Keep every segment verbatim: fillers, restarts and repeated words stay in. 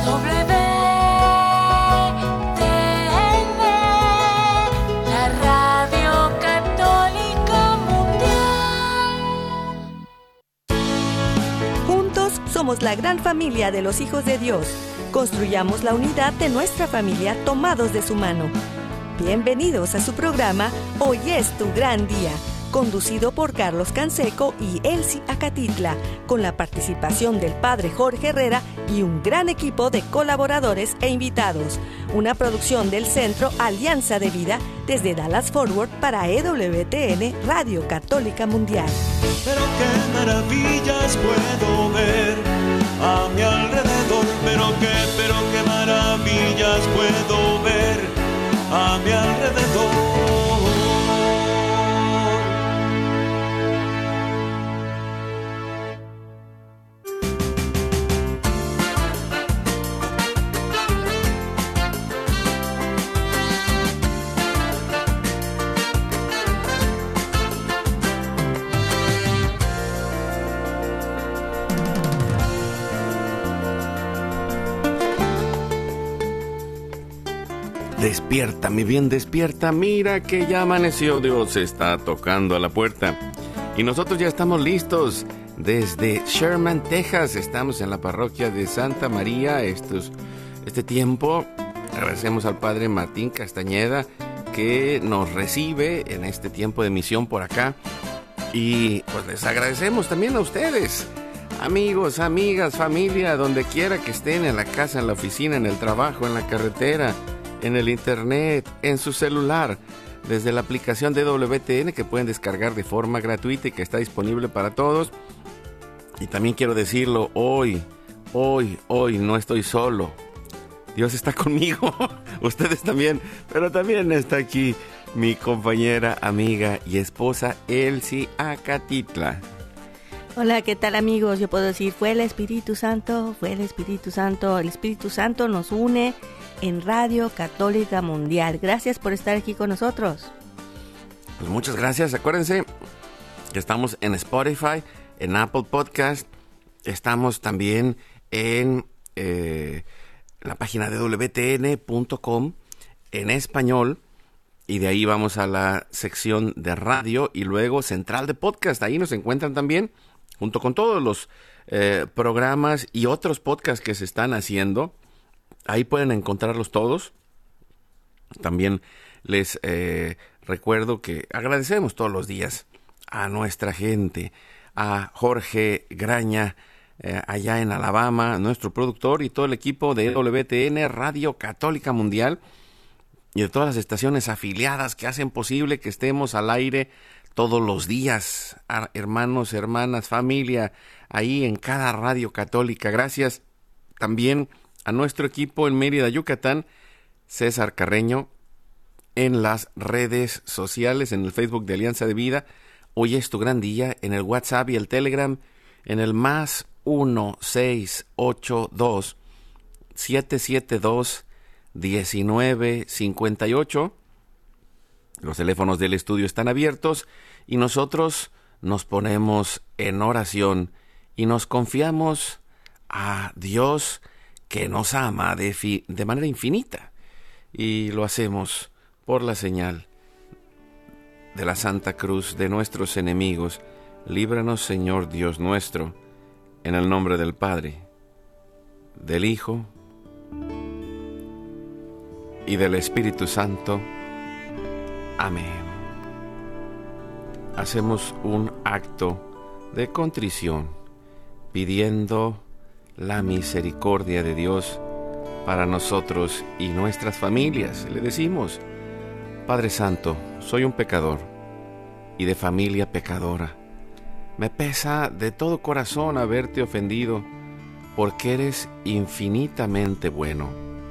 W T N, la Radio Católica Mundial. Juntos somos la gran familia de los hijos de Dios. Construyamos la unidad de nuestra familia tomados de su mano. Bienvenidos a su programa Hoy es tu gran día, conducido por Carlos Canseco y Elsie Acatitla, con la participación del Padre Jorge Herrera y un gran equipo de colaboradores e invitados. Una producción del Centro Alianza de Vida desde Dallas Fort Worth para E W T N Radio Católica Mundial. Pero qué maravillas puedo ver a mi alrededor, pero qué, pero qué maravillas puedo ver a mi alrededor. Despierta, mi bien, despierta, mira que ya amaneció, Dios está tocando a la puerta. Y nosotros ya estamos listos desde Sherman, Texas. Estamos en la parroquia de Santa María. Estos, este tiempo, agradecemos al Padre Martín Castañeda que nos recibe en este tiempo de misión por acá. Y pues les agradecemos también a ustedes, amigos, amigas, familia, donde quiera que estén, en la casa, en la oficina, en el trabajo, en la carretera, en el internet, en su celular, desde la aplicación de W T N que pueden descargar de forma gratuita y que está disponible para todos. Y también quiero decirlo, hoy, hoy, hoy no estoy solo. Dios está conmigo, ustedes también, pero también está aquí mi compañera, amiga y esposa Elsie Acatitla. Hola, ¿qué tal, amigos? Yo puedo decir, fue el Espíritu Santo, fue el Espíritu Santo. El Espíritu Santo nos une en Radio Católica Mundial. Gracias por estar aquí con nosotros. Pues muchas gracias. Acuérdense que estamos en Spotify, en Apple Podcast. Estamos también en eh, la página de W T N punto com en español. Y de ahí vamos a la sección de radio y luego central de podcast. Ahí nos encuentran también, junto con todos los eh, programas y otros podcasts que se están haciendo. Ahí pueden encontrarlos todos. También les eh, recuerdo que agradecemos todos los días a nuestra gente, a Jorge Graña, eh, allá en Alabama, nuestro productor, y todo el equipo de W T N Radio Católica Mundial, y de todas las estaciones afiliadas que hacen posible que estemos al aire todos los días. A hermanos, hermanas, familia, ahí en cada radio católica. Gracias también a nuestro equipo en Mérida, Yucatán, César Carreño, en las redes sociales, en el Facebook de Alianza de Vida. Hoy es tu gran día, en el WhatsApp y el Telegram, en el más uno seis ocho dos siete siete dos diecinueve cincuenta y ocho. Los teléfonos del estudio están abiertos y nosotros nos ponemos en oración y nos confiamos a Dios, que nos ama de, fi- de manera infinita, y lo hacemos por la señal de la Santa Cruz de nuestros enemigos. Líbranos, Señor Dios nuestro, en el nombre del Padre, del Hijo y del Espíritu Santo. Amén. Hacemos un acto de contrición pidiendo la misericordia de Dios para nosotros y nuestras familias. Le decimos: Padre Santo, soy un pecador y de familia pecadora. Me pesa de todo corazón haberte ofendido, porque eres infinitamente bueno.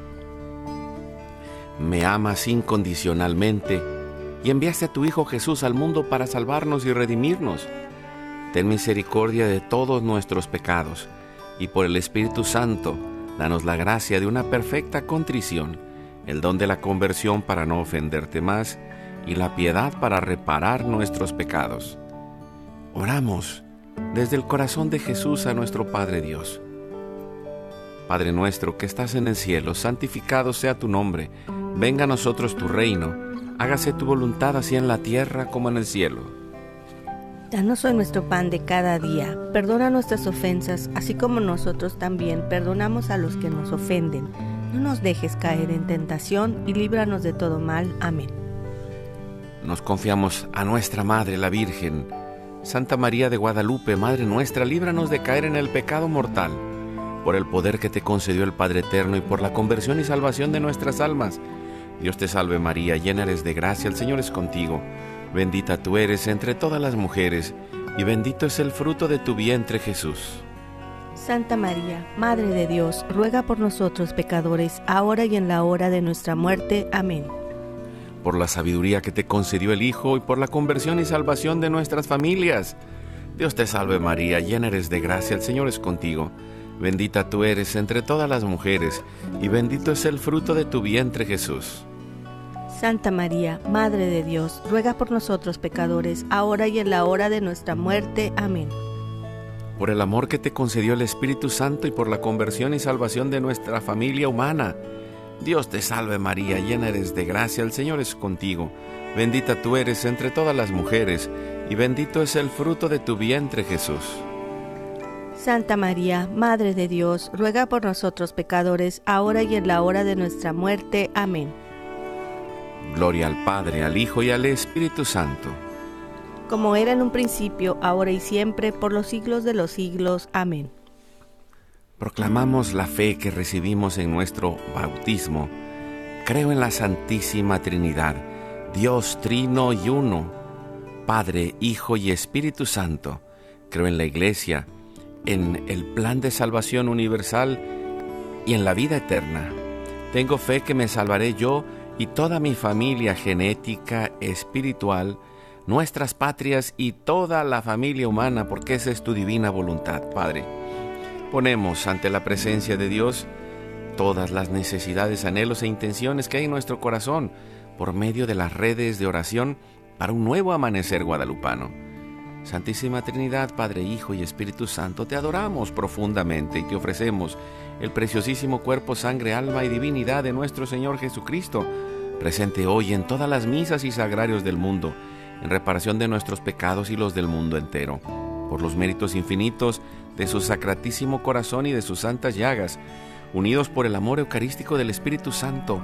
Me amas incondicionalmente y enviaste a tu Hijo Jesús al mundo para salvarnos y redimirnos. Ten misericordia de todos nuestros pecados, y por el Espíritu Santo, danos la gracia de una perfecta contrición, el don de la conversión para no ofenderte más, y la piedad para reparar nuestros pecados. Oramos desde el corazón de Jesús a nuestro Padre Dios. Padre nuestro que estás en el cielo, santificado sea tu nombre. Venga a nosotros tu reino. Hágase tu voluntad así en la tierra como en el cielo. Danos hoy nuestro pan de cada día. Perdona nuestras ofensas, así como nosotros también perdonamos a los que nos ofenden. No nos dejes caer en tentación y líbranos de todo mal. Amén. Nos confiamos a nuestra Madre, la Virgen. Santa María de Guadalupe, Madre nuestra, líbranos de caer en el pecado mortal. Por el poder que te concedió el Padre Eterno y por la conversión y salvación de nuestras almas. Dios te salve María, llena eres de gracia, el Señor es contigo. Bendita tú eres entre todas las mujeres, y bendito es el fruto de tu vientre, Jesús. Santa María, Madre de Dios, ruega por nosotros pecadores, ahora y en la hora de nuestra muerte. Amén. Por la sabiduría que te concedió el Hijo y por la conversión y salvación de nuestras familias. Dios te salve María, llena eres de gracia, el Señor es contigo. Bendita tú eres entre todas las mujeres, y bendito es el fruto de tu vientre, Jesús. Santa María, Madre de Dios, ruega por nosotros pecadores, ahora y en la hora de nuestra muerte. Amén. Por el amor que te concedió el Espíritu Santo y por la conversión y salvación de nuestra familia humana. Dios te salve María, llena eres de gracia, el Señor es contigo. Bendita tú eres entre todas las mujeres, y bendito es el fruto de tu vientre, Jesús. Santa María, Madre de Dios, ruega por nosotros pecadores, ahora y en la hora de nuestra muerte. Amén. Gloria al Padre, al Hijo y al Espíritu Santo. Como era en un principio, ahora y siempre, por los siglos de los siglos. Amén. Proclamamos la fe que recibimos en nuestro bautismo. Creo en la Santísima Trinidad, Dios Trino y Uno, Padre, Hijo y Espíritu Santo. Creo en la Iglesia, en el plan de salvación universal y en la vida eterna. Tengo fe que me salvaré yo y toda mi familia genética, espiritual, nuestras patrias y toda la familia humana, porque esa es tu divina voluntad, Padre. Ponemos ante la presencia de Dios todas las necesidades, anhelos e intenciones que hay en nuestro corazón por medio de las redes de oración para un nuevo amanecer guadalupano. Santísima Trinidad, Padre, Hijo y Espíritu Santo, te adoramos profundamente y te ofrecemos el preciosísimo cuerpo, sangre, alma y divinidad de nuestro Señor Jesucristo, presente hoy en todas las misas y sagrarios del mundo, en reparación de nuestros pecados y los del mundo entero, por los méritos infinitos de su sacratísimo corazón y de sus santas llagas, unidos por el amor eucarístico del Espíritu Santo,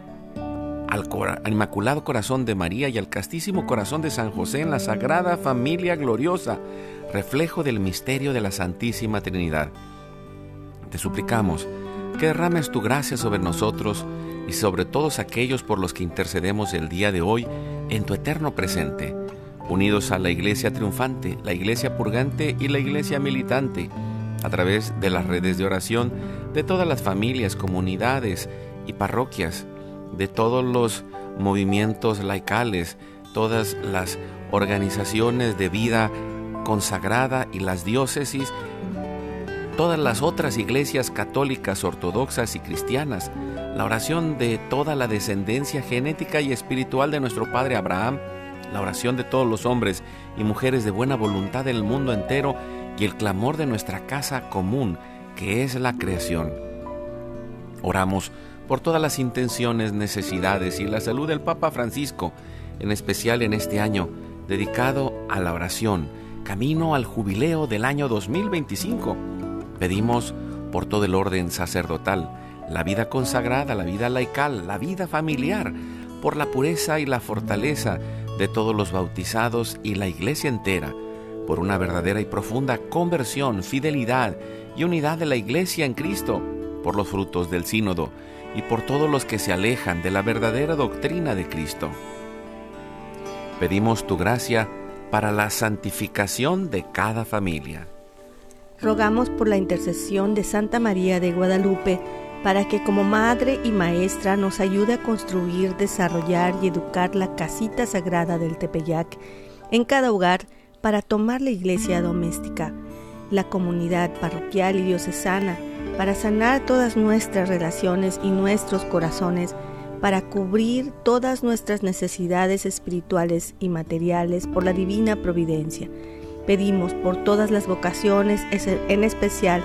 al, cora- al Inmaculado Corazón de María y al Castísimo Corazón de San José en la Sagrada Familia Gloriosa, reflejo del misterio de la Santísima Trinidad. Te suplicamos que derrames tu gracia sobre nosotros y sobre todos aquellos por los que intercedemos el día de hoy en tu eterno presente, unidos a la Iglesia triunfante, la Iglesia purgante y la Iglesia militante, a través de las redes de oración de todas las familias, comunidades y parroquias, de todos los movimientos laicales, todas las organizaciones de vida consagrada y las diócesis, todas las otras iglesias católicas, ortodoxas y cristianas, la oración de toda la descendencia genética y espiritual de nuestro Padre Abraham, la oración de todos los hombres y mujeres de buena voluntad del mundo entero y el clamor de nuestra casa común, que es la creación. Oramos por todas las intenciones, necesidades y la salud del Papa Francisco, en especial en este año dedicado a la oración, camino al jubileo del año dos mil veinticinco. Pedimos por todo el orden sacerdotal, la vida consagrada, la vida laical, la vida familiar, por la pureza y la fortaleza de todos los bautizados y la Iglesia entera, por una verdadera y profunda conversión, fidelidad y unidad de la Iglesia en Cristo, por los frutos del sínodo y por todos los que se alejan de la verdadera doctrina de Cristo. Pedimos tu gracia para la santificación de cada familia. Rogamos por la intercesión de Santa María de Guadalupe, para que como madre y maestra nos ayude a construir, desarrollar y educar la casita sagrada del Tepeyac en cada hogar para tomar la iglesia doméstica, la comunidad parroquial y diocesana, para sanar todas nuestras relaciones y nuestros corazones, para cubrir todas nuestras necesidades espirituales y materiales por la divina providencia. Pedimos por todas las vocaciones, en especial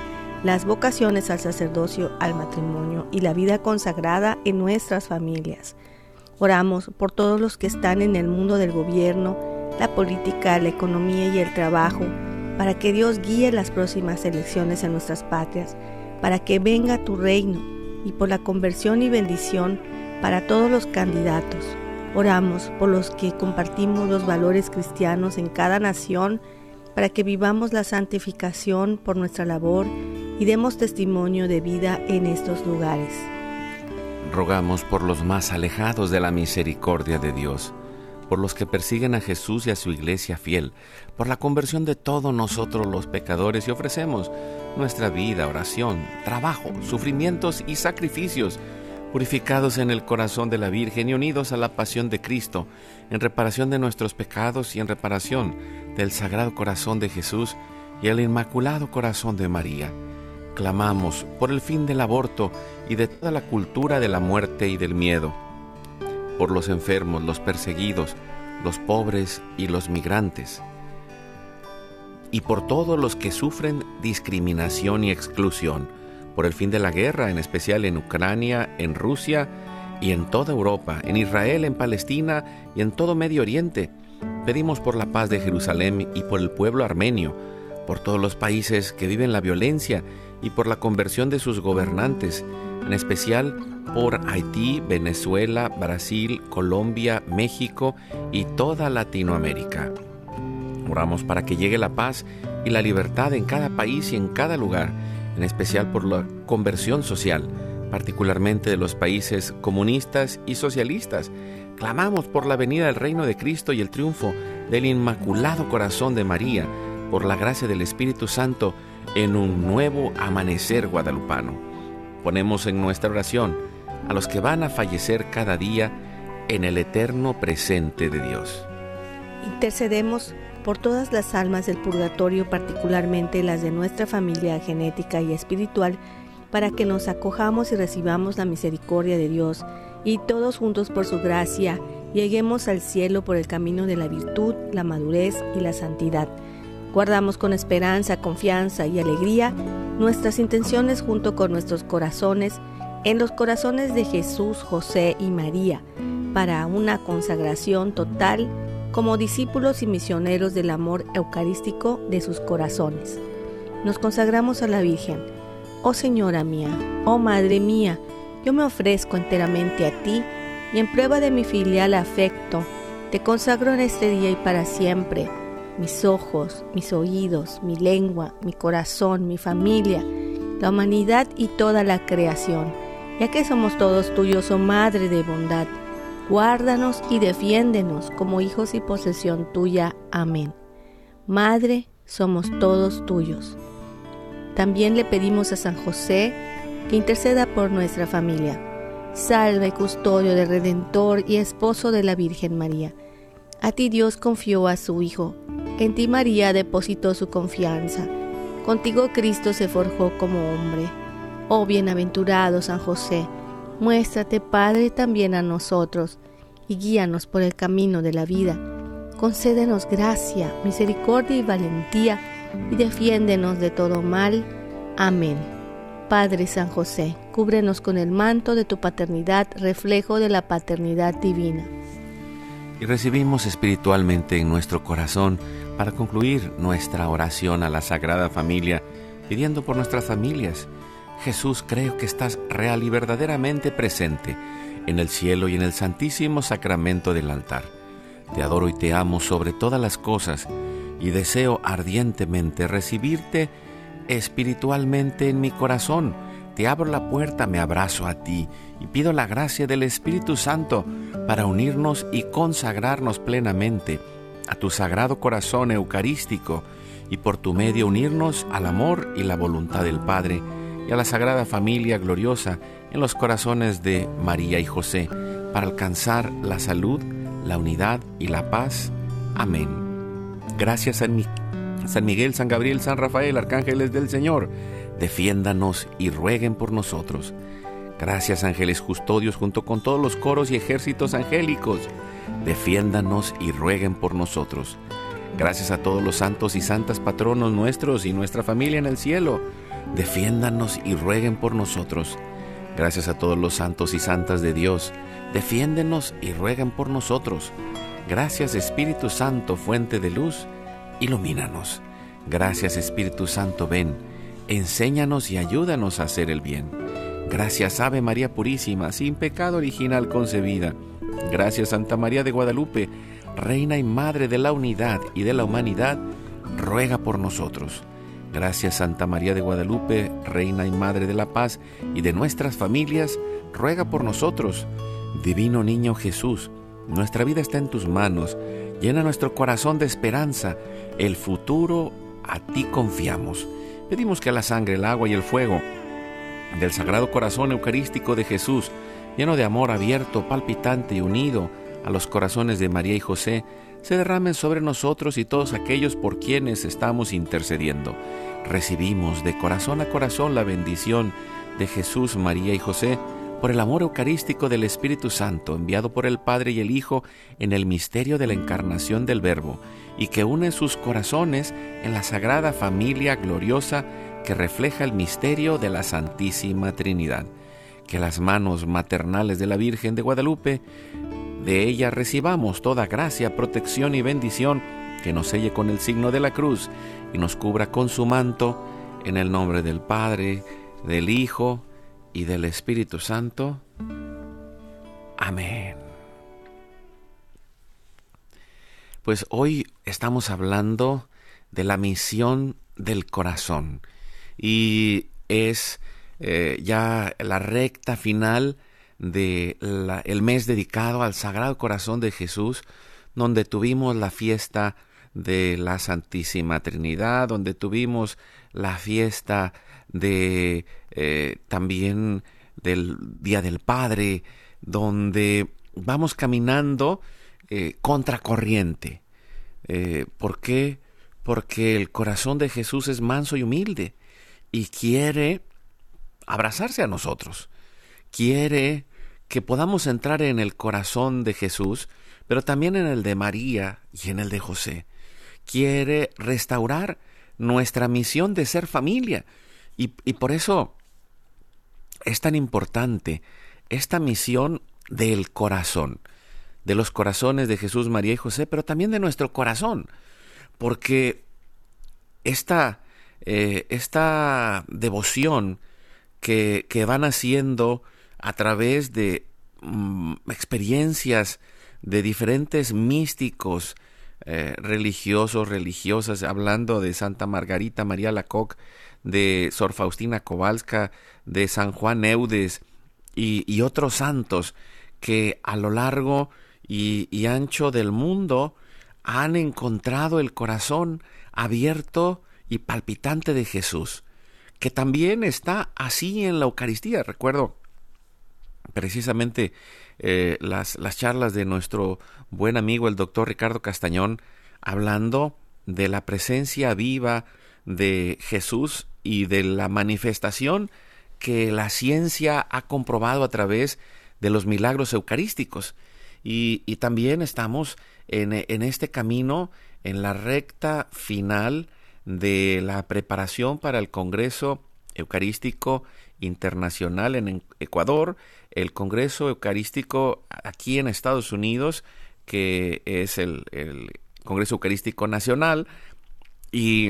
las vocaciones al sacerdocio, al matrimonio y la vida consagrada en nuestras familias. Oramos por todos los que están en el mundo del gobierno, la política, la economía y el trabajo, para que Dios guíe las próximas elecciones en nuestras patrias, para que venga tu reino, y por la conversión y bendición para todos los candidatos. Oramos por los que compartimos los valores cristianos en cada nación, para que vivamos la santificación por nuestra labor y demos testimonio de vida en estos lugares. Rogamos por los más alejados de la misericordia de Dios, por los que persiguen a Jesús y a su iglesia fiel, por la conversión de todos nosotros los pecadores, y ofrecemos nuestra vida, oración, trabajo, sufrimientos y sacrificios, purificados en el corazón de la Virgen y unidos a la pasión de Cristo, en reparación de nuestros pecados y en reparación del Sagrado Corazón de Jesús y el Inmaculado Corazón de María. Clamamos por el fin del aborto y de toda la cultura de la muerte y del miedo, por los enfermos, los perseguidos, los pobres y los migrantes, y por todos los que sufren discriminación y exclusión, por el fin de la guerra, en especial en Ucrania, en Rusia y en toda Europa, en Israel, en Palestina y en todo Medio Oriente. Pedimos por la paz de Jerusalén y por el pueblo armenio, por todos los países que viven la violencia y por la conversión de sus gobernantes, en especial por Haití, Venezuela, Brasil, Colombia, México y toda Latinoamérica. Oramos para que llegue la paz y la libertad en cada país y en cada lugar, en especial por la conversión social, particularmente de los países comunistas y socialistas. Clamamos por la venida del reino de Cristo y el triunfo del Inmaculado Corazón de María, por la gracia del Espíritu Santo en un nuevo amanecer guadalupano. Ponemos en nuestra oración a los que van a fallecer cada día en el eterno presente de Dios. Intercedemos por todas las almas del purgatorio, particularmente las de nuestra familia genética y espiritual, para que nos acojamos y recibamos la misericordia de Dios, y todos juntos por su gracia lleguemos al cielo por el camino de la virtud, la madurez y la santidad. Guardamos con esperanza, confianza y alegría nuestras intenciones junto con nuestros corazones en los corazones de Jesús, José y María, para una consagración total como discípulos y misioneros del amor eucarístico de sus corazones. Nos consagramos a la Virgen. Oh Señora mía, oh Madre mía, yo me ofrezco enteramente a ti y en prueba de mi filial afecto, te consagro en este día y para siempre mis ojos, mis oídos, mi lengua, mi corazón, mi familia, la humanidad y toda la creación. Ya que somos todos tuyos, oh Madre de bondad, guárdanos y defiéndenos como hijos y posesión tuya. Amén. Madre, somos todos tuyos. También le pedimos a San José que interceda por nuestra familia. Salve, custodio del Redentor y esposo de la Virgen María. A ti Dios confió a su Hijo. En ti María depositó su confianza. Contigo Cristo se forjó como hombre. Oh bienaventurado San José, muéstrate Padre también a nosotros y guíanos por el camino de la vida. Concédenos gracia, misericordia y valentía y defiéndenos de todo mal. Amén. Padre San José, cúbrenos con el manto de tu paternidad, reflejo de la paternidad divina. Y recibimos espiritualmente en nuestro corazón, para concluir nuestra oración a la Sagrada Familia, pidiendo por nuestras familias. Jesús, creo que estás real y verdaderamente presente en el cielo y en el santísimo sacramento del altar. Te adoro y te amo sobre todas las cosas y deseo ardientemente recibirte espiritualmente en mi corazón. Te abro la puerta, me abrazo a ti y pido la gracia del Espíritu Santo para unirnos y consagrarnos plenamente a tu Sagrado Corazón Eucarístico y por tu medio unirnos al amor y la voluntad del Padre y a la Sagrada Familia gloriosa en los corazones de María y José, para alcanzar la salud, la unidad y la paz. Amén. Gracias San, Mi- San Miguel, San Gabriel, San Rafael, arcángeles del Señor, defiéndanos y rueguen por nosotros. Gracias ángeles custodios junto con todos los coros y ejércitos angélicos, defiéndanos y rueguen por nosotros. Gracias a todos los santos y santas patronos nuestros y nuestra familia en el cielo. defiéndanos y rueguen por nosotros. Gracias a todos los santos y santas de Dios, defiéndenos y rueguen por nosotros. Gracias Espíritu Santo, fuente de luz, ilumínanos. Gracias Espíritu Santo, ven, enséñanos y ayúdanos a hacer el bien. Gracias Ave María Purísima, sin pecado original concebida. Gracias Santa María de Guadalupe, Reina y Madre de la unidad y de la humanidad, ruega por nosotros. Gracias Santa María de Guadalupe, Reina y Madre de la paz y de nuestras familias, ruega por nosotros. Divino Niño Jesús, nuestra vida está en tus manos, llena nuestro corazón de esperanza, el futuro a ti confiamos. Pedimos que la sangre, el agua y el fuego del Sagrado Corazón Eucarístico de Jesús, lleno de amor abierto, palpitante y unido a los corazones de María y José, se derramen sobre nosotros y todos aquellos por quienes estamos intercediendo. Recibimos de corazón a corazón la bendición de Jesús, María y José, por el amor eucarístico del Espíritu Santo, enviado por el Padre y el Hijo en el misterio de la encarnación del Verbo, y que une sus corazones en la sagrada familia gloriosa que refleja el misterio de la Santísima Trinidad. Que las manos maternales de la Virgen de Guadalupe, de ella recibamos toda gracia, protección y bendición, que nos selle con el signo de la cruz y nos cubra con su manto, en el nombre del Padre, del Hijo y del Espíritu Santo. Amén. Pues hoy estamos hablando de la misión del corazón y es eh, ya la recta final de la, el mes dedicado al Sagrado Corazón de Jesús, donde tuvimos la fiesta de la Santísima Trinidad, donde tuvimos la fiesta de eh, también del Día del Padre, donde vamos caminando eh, contracorriente. Eh, ¿Por qué? Porque el corazón de Jesús es manso y humilde y quiere abrazarse a nosotros. Quiere que podamos entrar en el corazón de Jesús, pero también en el de María y en el de José. Quiere restaurar nuestra misión de ser familia. Y, y por eso es tan importante esta misión del corazón, de los corazones de Jesús, María y José, pero también de nuestro corazón, porque esta, eh, esta devoción que, que van haciendo a través de mm, experiencias de diferentes místicos eh, religiosos, religiosas, hablando de Santa Margarita María Alacoque, de Sor Faustina Kowalska, de San Juan Eudes y, y otros santos que a lo largo y, y ancho del mundo han encontrado el corazón abierto y palpitante de Jesús, que también está así en la Eucaristía. Recuerdo precisamente eh, las, las charlas de nuestro buen amigo el doctor Ricardo Castañón, hablando de la presencia viva de Jesús y de la manifestación que la ciencia ha comprobado a través de los milagros eucarísticos. Y, y también estamos en, en este camino, en la recta final de la preparación para el Congreso Eucarístico Internacional en Ecuador, el Congreso Eucarístico aquí en Estados Unidos, que es el, el Congreso Eucarístico Nacional, y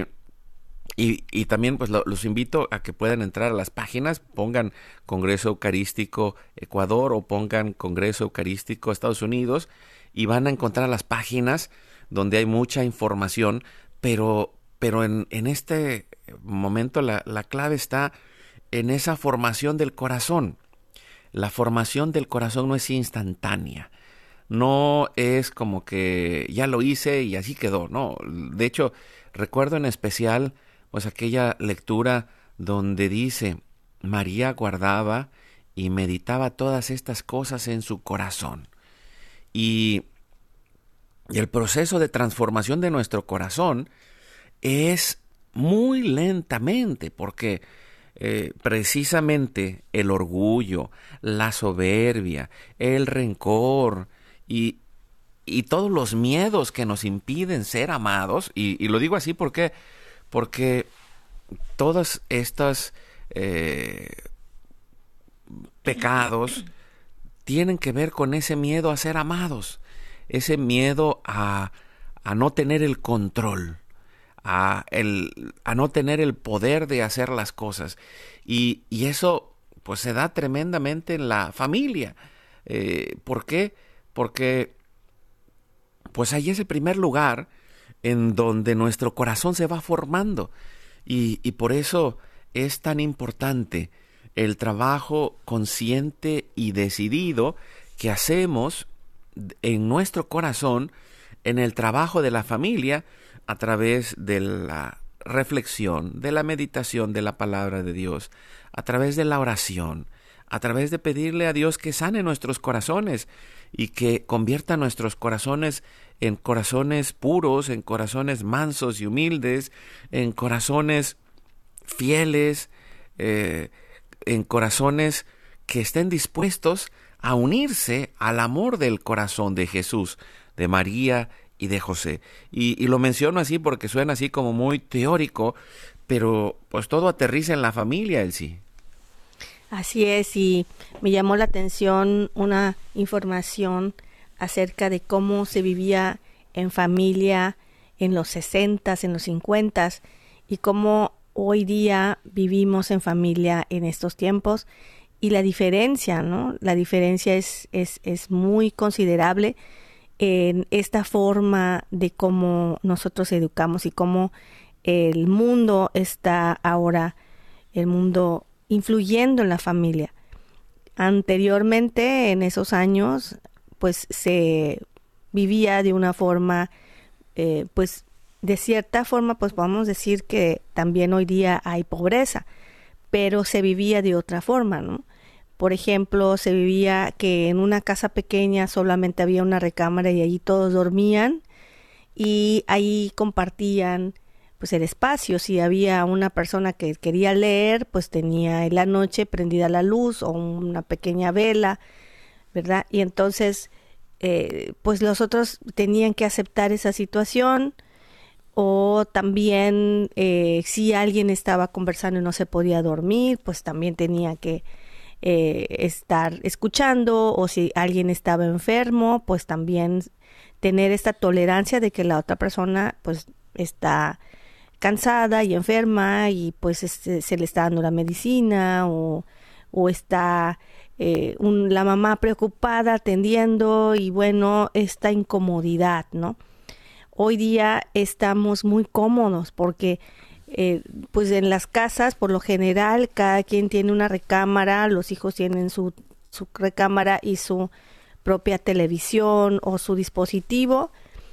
Y, y también pues lo, los invito a que puedan entrar a las páginas, pongan Congreso Eucarístico Ecuador o pongan Congreso Eucarístico Estados Unidos y van a encontrar las páginas donde hay mucha información, pero, pero en, en este momento la, la clave está en esa formación del corazón. La formación del corazón no es instantánea, no es como que ya lo hice y así quedó, no. De hecho, recuerdo en especial pues aquella lectura donde dice: María guardaba y meditaba todas estas cosas en su corazón. Y, y el proceso de transformación de nuestro corazón es muy lentamente, porque eh, precisamente el orgullo, la soberbia, el rencor y, y todos los miedos que nos impiden ser amados, y, y lo digo así porque... Porque todos estos eh, pecados tienen que ver con ese miedo a ser amados, ese miedo a, a no tener el control, a, el, a no tener el poder de hacer las cosas. Y, y eso pues se da tremendamente en la familia. Eh, ¿Por qué? Porque pues ahí es el primer lugar en donde nuestro corazón se va formando. Y, y por eso es tan importante el trabajo consciente y decidido que hacemos en nuestro corazón en el trabajo de la familia a través de la reflexión, de la meditación de la palabra de Dios, a través de la oración, a través de pedirle a Dios que sane nuestros corazones y que convierta nuestros corazones en corazones puros, en corazones mansos y humildes, en corazones fieles, eh, en corazones que estén dispuestos a unirse al amor del corazón de Jesús, de María y de José. Y, y lo menciono así porque suena así como muy teórico, pero pues todo aterriza en la familia, Elsie. Así es, y me llamó la atención una información acerca de cómo se vivía en familia en los sesentas, en los cincuentas, y cómo hoy día vivimos en familia en estos tiempos, y la diferencia, ¿no? La diferencia es, es, es muy considerable en esta forma de cómo nosotros educamos y cómo el mundo está ahora, el mundo influyendo en la familia. Anteriormente, en esos años, pues se vivía de una forma, eh, pues de cierta forma, pues podemos decir que también hoy día hay pobreza, pero se vivía de otra forma, ¿no? Por ejemplo, se vivía que en una casa pequeña solamente había una recámara y allí todos dormían y ahí compartían pues el espacio. Si había una persona que quería leer, pues tenía en la noche prendida la luz o una pequeña vela, ¿verdad? Y entonces eh, pues los otros tenían que aceptar esa situación. O también eh, si alguien estaba conversando y no se podía dormir, pues también tenía que eh, estar escuchando, o si alguien estaba enfermo, pues también tener esta tolerancia de que la otra persona pues está cansada y enferma y pues este, se le está dando la medicina, o, o está eh, un, la mamá preocupada atendiendo, y bueno, esta incomodidad, ¿no? Hoy día estamos muy cómodos porque eh, pues en las casas por lo general cada quien tiene una recámara, los hijos tienen su, su recámara y su propia televisión o su dispositivo,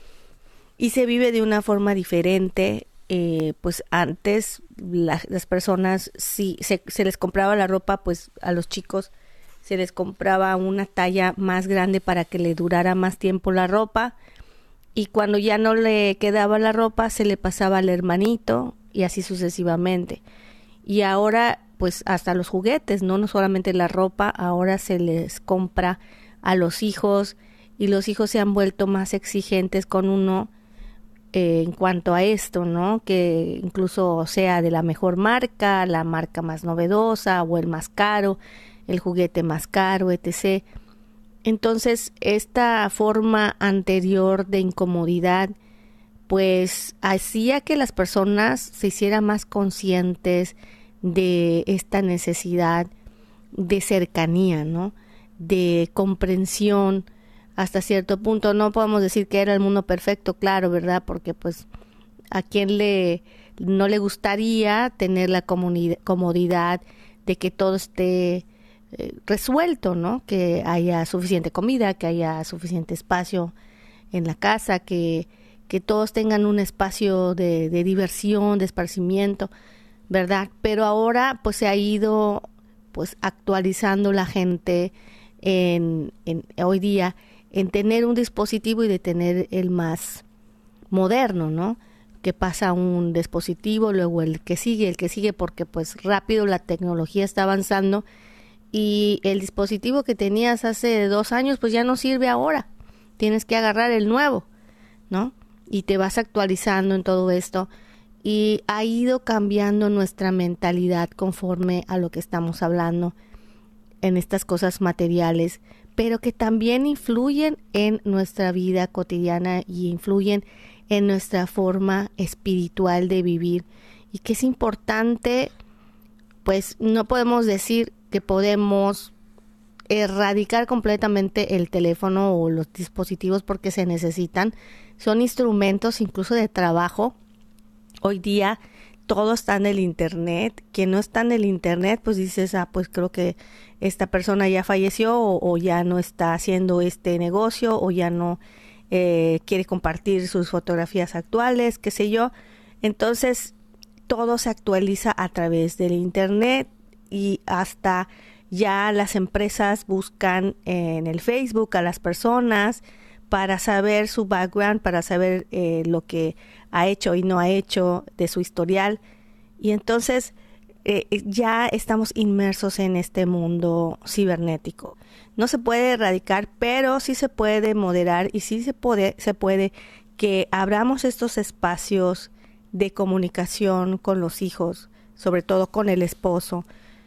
y se vive de una forma diferente. Eh, pues antes la, las personas, si se, se les compraba la ropa, pues a los chicos se les compraba una talla más grande para que le durara más tiempo la ropa. Y cuando ya no le quedaba la ropa, se le pasaba al hermanito y así sucesivamente. Y ahora, pues hasta los juguetes, ¿no? No solamente la ropa, ahora se les compra a los hijos, y los hijos se han vuelto más exigentes con uno eh, en cuanto a esto, ¿no? Que incluso sea de la mejor marca, la marca más novedosa o el más caro, el juguete más caro, etcétera. Entonces, esta forma anterior de incomodidad, pues hacía que las personas se hicieran más conscientes de esta necesidad de cercanía, ¿no? De comprensión hasta cierto punto. No podemos decir que era el mundo perfecto, claro, ¿verdad? Porque pues a quien le no le gustaría tener la comodidad de que todo esté Eh, resuelto, ¿no? Que haya suficiente comida, que haya suficiente espacio en la casa, que, que todos tengan un espacio de, de diversión, de esparcimiento, ¿verdad? Pero ahora pues se ha ido pues actualizando la gente en, en hoy día en tener un dispositivo y de tener el más moderno, ¿no? Que pasa un dispositivo, luego el que sigue, el que sigue, porque pues rápido la tecnología está avanzando. Y el dispositivo que tenías hace dos años, pues ya no sirve ahora. Tienes que agarrar el nuevo, ¿no? Y te vas actualizando en todo esto. y ha ido cambiando nuestra mentalidad conforme a lo que estamos hablando en estas cosas materiales, pero que también influyen en nuestra vida cotidiana y influyen en nuestra forma espiritual de vivir, y que es importante, pues no podemos decir que podemos erradicar completamente el teléfono o los dispositivos porque se necesitan. Son instrumentos incluso de trabajo. Hoy día todo está en el internet. Quien no está en el internet, pues dices, ah, pues creo que esta persona ya falleció o, o ya no está haciendo este negocio o ya no eh, quiere compartir sus fotografías actuales, qué sé yo. Entonces, todo se actualiza a través del internet y hasta ya las empresas buscan en el Facebook a las personas para saber su background, para saber eh, lo que ha hecho y no ha hecho de su historial. Y entonces eh, ya estamos inmersos en este mundo cibernético. No se puede erradicar, pero sí se puede moderar y sí se puede, se puede que abramos estos espacios de comunicación con los hijos, sobre todo con el esposo,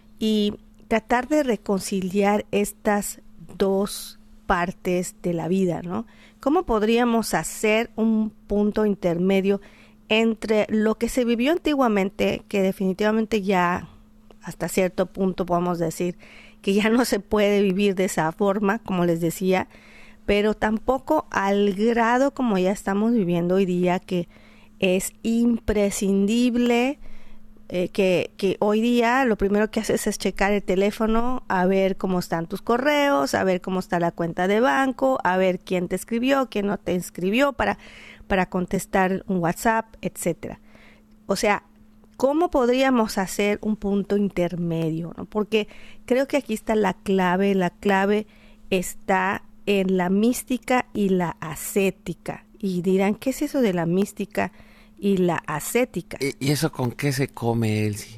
y tratar de reconciliar estas dos partes de la vida, ¿no? ¿Cómo podríamos hacer un punto intermedio entre lo que se vivió antiguamente, que definitivamente ya hasta cierto punto podemos decir que ya no se puede vivir de esa forma, como les decía, pero tampoco al grado como ya estamos viviendo hoy día, que es imprescindible eh, que, que hoy día lo primero que haces es checar el teléfono, a ver cómo están tus correos, a ver cómo está la cuenta de banco, a ver quién te escribió, quién no te escribió para, para contestar un WhatsApp, etcétera. O sea, ¿cómo podríamos hacer un punto intermedio, ¿no? Porque creo que aquí está la clave, la clave está en la mística y la ascética. Y dirán, ¿qué es eso de la mística y la ascética? ¿Y eso con qué se come, Elsie?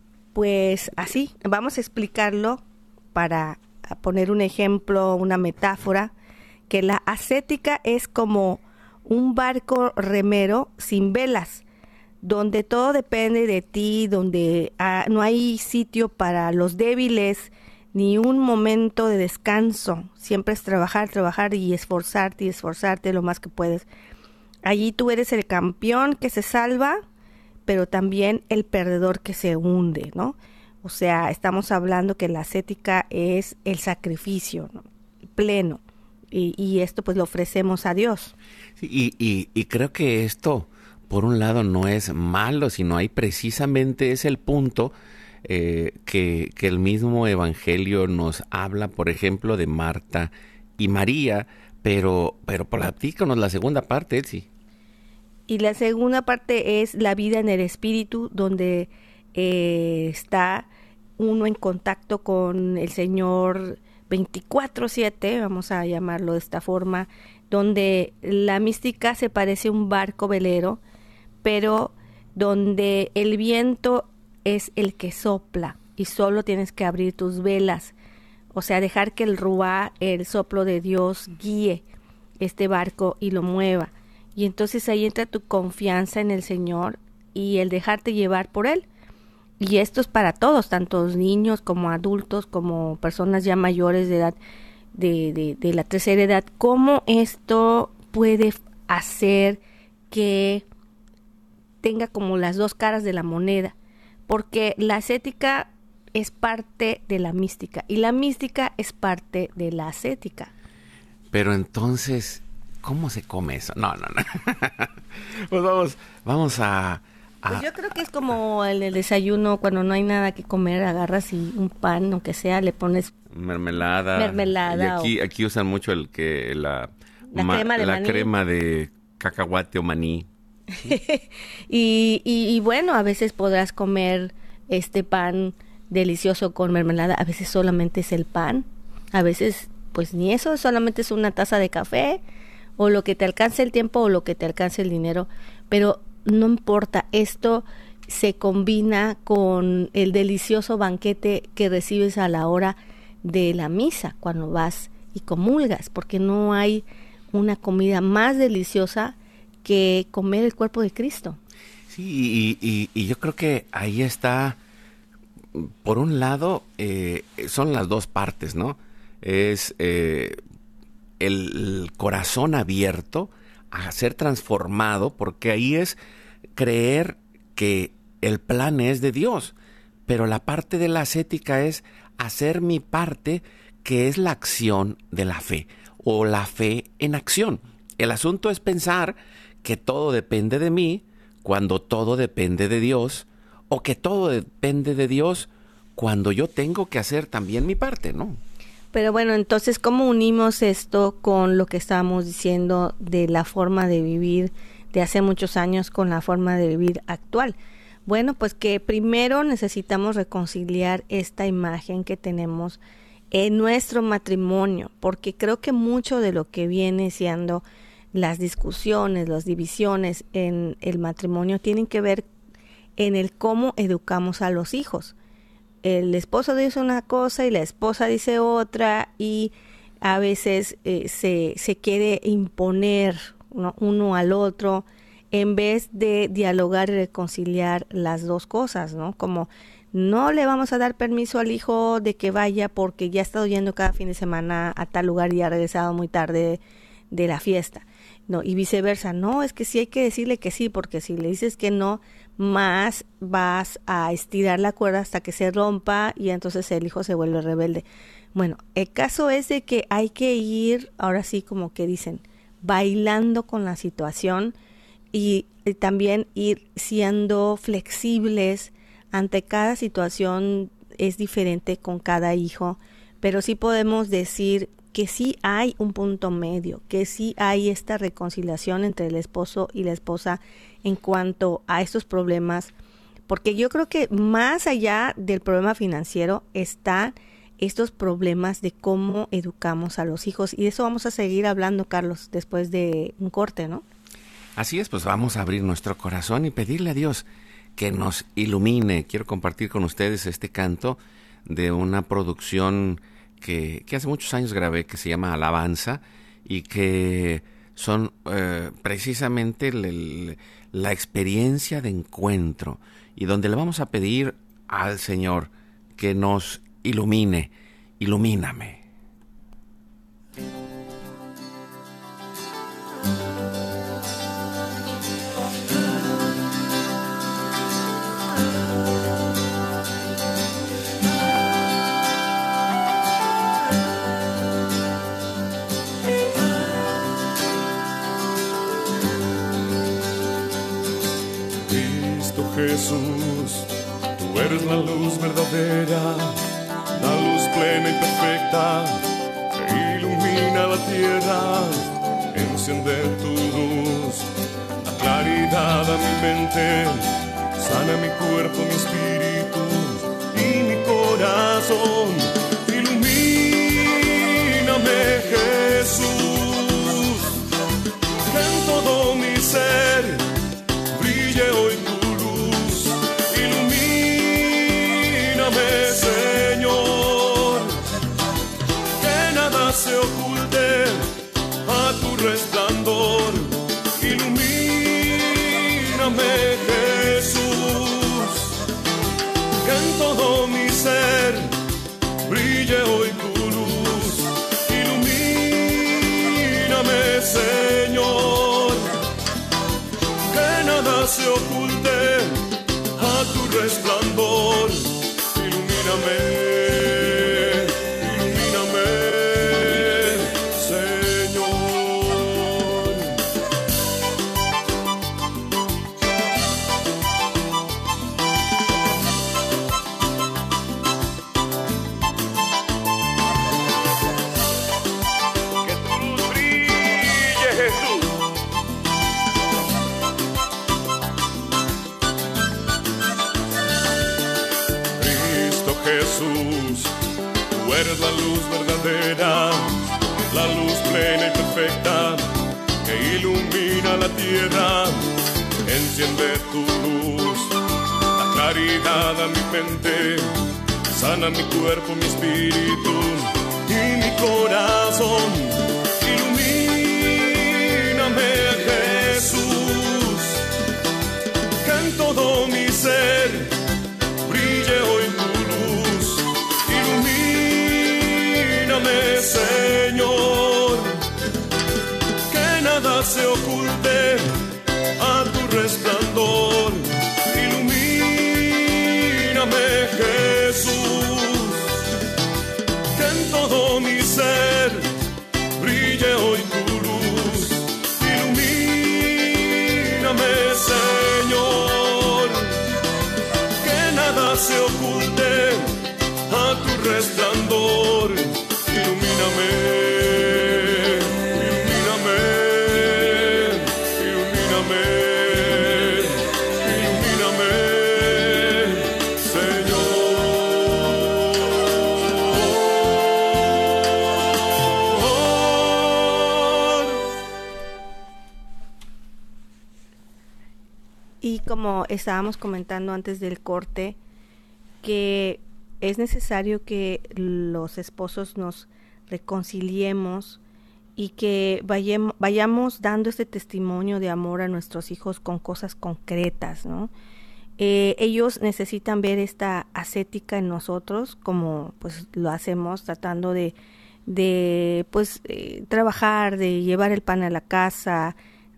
Pues así, vamos a explicarlo para poner un ejemplo, una metáfora, que la ascética es como un barco remero sin velas, donde todo depende de ti, donde ah, no hay sitio para los débiles, ni un momento de descanso. Siempre es trabajar, trabajar y esforzarte y esforzarte lo más que puedes. Allí tú eres el campeón que se salva, pero también el perdedor que se hunde, ¿no? O sea, estamos hablando que la ascética es el sacrificio, ¿no? Pleno. Y, y esto pues lo ofrecemos a Dios. Sí, y, y, y creo que esto, por un lado, no es malo, sino hay precisamente es el punto eh, que, que el mismo Evangelio nos habla, por ejemplo, de Marta y María, pero, pero platícanos la segunda parte, sí. Y la segunda parte es la vida en el Espíritu, donde eh, está uno en contacto con el Señor veinticuatro siete, vamos a llamarlo de esta forma, donde la mística se parece a un barco velero, pero donde el viento es el que sopla y solo tienes que abrir tus velas, o sea, dejar que el ruá, el soplo de Dios, guíe este barco y lo mueva. Y entonces ahí entra tu confianza en el Señor y el dejarte llevar por Él. Y esto es para todos, tanto niños como adultos, como personas ya mayores de edad, de, de, de la tercera edad. ¿Cómo esto puede hacer que tenga como las dos caras de la moneda? Porque la ascética es parte de la mística y la mística es parte de la ascética. Pero entonces, ¿cómo se come eso? No, no, no. Pues vamos, vamos a... a pues yo creo que es como el, el desayuno, cuando no hay nada que comer, agarras y un pan, aunque sea, le pones mermelada. Mermelada. Y aquí, aquí usan mucho el que la, la ma, crema de la maní. crema de cacahuate o maní. y, y, y bueno, a veces podrás comer este pan delicioso con mermelada, a veces solamente es el pan, a veces pues ni eso, solamente es una taza de café, o lo que te alcance el tiempo o lo que te alcance el dinero, pero no importa, esto se combina con el delicioso banquete que recibes a la hora de la misa, cuando vas y comulgas, porque no hay una comida más deliciosa que comer el cuerpo de Cristo. Sí, y, y, y yo creo que ahí está, por un lado, eh, son las dos partes, ¿no? Es eh, el, el corazón abierto a ser transformado, porque ahí es creer que el plan es de Dios, pero la parte de la ascética es hacer mi parte, que es la acción de la fe, o la fe en acción. El asunto es pensar que todo depende de mí, cuando todo depende de Dios, o que todo depende de Dios cuando yo tengo que hacer también mi parte, ¿no? Pero bueno, entonces, ¿cómo unimos esto con lo que estábamos diciendo de la forma de vivir de hace muchos años con la forma de vivir actual? Bueno, pues que primero necesitamos reconciliar esta imagen que tenemos en nuestro matrimonio, porque creo que mucho de lo que viene siendo las discusiones, las divisiones en el matrimonio tienen que ver en el cómo educamos a los hijos. El esposo dice una cosa y la esposa dice otra, y a veces eh, se, se quiere imponer, ¿no?, uno al otro, en vez de dialogar y reconciliar las dos cosas, ¿no? Como no le vamos a dar permiso al hijo de que vaya porque ya ha estado yendo cada fin de semana a tal lugar y ha regresado muy tarde de la fiesta, no, y viceversa. No, es que sí hay que decirle que sí, porque si le dices que no, más vas a estirar la cuerda hasta que se rompa y entonces el hijo se vuelve rebelde. Bueno, el caso es de que hay que ir, ahora sí, como que dicen, bailando con la situación, y, y también ir siendo flexibles ante cada situación. Es diferente con cada hijo, pero sí podemos decir que sí hay un punto medio, que sí hay esta reconciliación entre el esposo y la esposa en cuanto a estos problemas, porque yo creo que más allá del problema financiero están estos problemas de cómo educamos a los hijos, y de eso vamos a seguir hablando, Carlos, después de un corte, ¿no? Así es, pues vamos a abrir nuestro corazón y pedirle a Dios que nos ilumine. Quiero compartir con ustedes este canto de una producción que, que hace muchos años grabé, que se llama Alabanza, y que son eh, precisamente el, el, la experiencia de encuentro, y donde le vamos a pedir al Señor que nos ilumine. Ilumíname. Jesús, tú eres la luz verdadera, la luz plena y perfecta que ilumina la tierra. Enciende tu luz, la claridad a mi mente, sana mi cuerpo, mi espíritu y mi corazón. Ilumíname, Jesús, que en todo mi ser brille hoy tu Señor, que nada se oculte a tu resplandor. Ilumíname, Jesús, que en todo mi ser brille hoy tu luz. Ilumíname, Señor, que nada se oculte a tu resplandor. Ilumíname, ilumíname, Señor. Que tu luz brille, Jesús. Jesús, tú eres la luz verdadera, la luz plena y perfecta que ilumina la tierra. Enciende tu luz, la claridad a mi mente, sana mi cuerpo, mi espíritu y mi corazón. Ilumíname, Jesús, que en Señor, que nada se oculte a tu resplandor. Ilumíname, Jesús, que en todo mi ser brille hoy tu luz. Ilumíname, Señor, que nada se oculte a tu resplandor. Ilumíname, ilumíname, ilumíname, ilumíname, Señor. Y como estábamos comentando antes del corte, que es necesario que los esposos nos reconciliemos y que vayamos, vayamos dando este testimonio de amor a nuestros hijos con cosas concretas, ¿no? Eh, ellos necesitan ver esta ascética en nosotros, como pues lo hacemos, tratando de, de pues eh, trabajar, de llevar el pan a la casa,